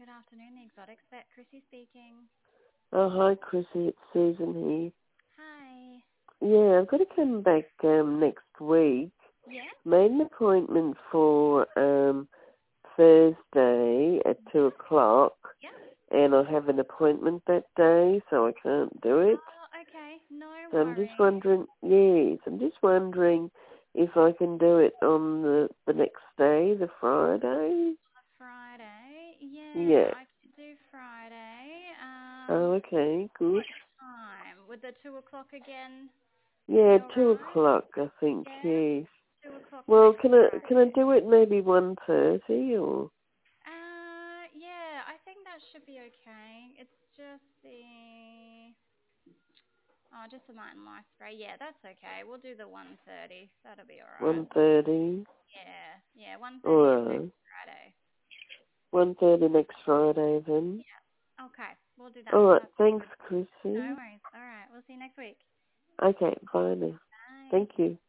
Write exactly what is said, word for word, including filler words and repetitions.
Good afternoon, the Exotic Vet. Chrissy speaking. Oh, hi, Chrissy. It's Susan here. Hi. Yeah, I've got to come back um, next week. Yeah? Made an appointment for um, Thursday at two o'clock, Yeah. and I have an appointment that day, so I can't do it. Oh, okay. No So I'm just worries. wondering, yes, I'm just wondering if I can do it on the, the next day, the Friday. Friday? Yeah, Yeah. I could do Friday. Um, Oh, okay, good. what time? Would the two o'clock again be Yeah, two alright? o'clock, I think, Yeah? yes. Two o'clock Well, next can I can I Friday. do it maybe one thirty or Uh, yeah, I think that should be okay. It's just the... Oh, just the Martin Life spray. Yeah, that's okay. We'll do the one thirty. That'll be alright. one thirty? Yeah, yeah, one thirty is next Alright. Friday. One thirty next Friday then. Yeah. Okay, we'll do that. Alright, That's thanks, no Chrissy. worries. All right, we'll see you next week. Okay, bye now. Bye. Thank you.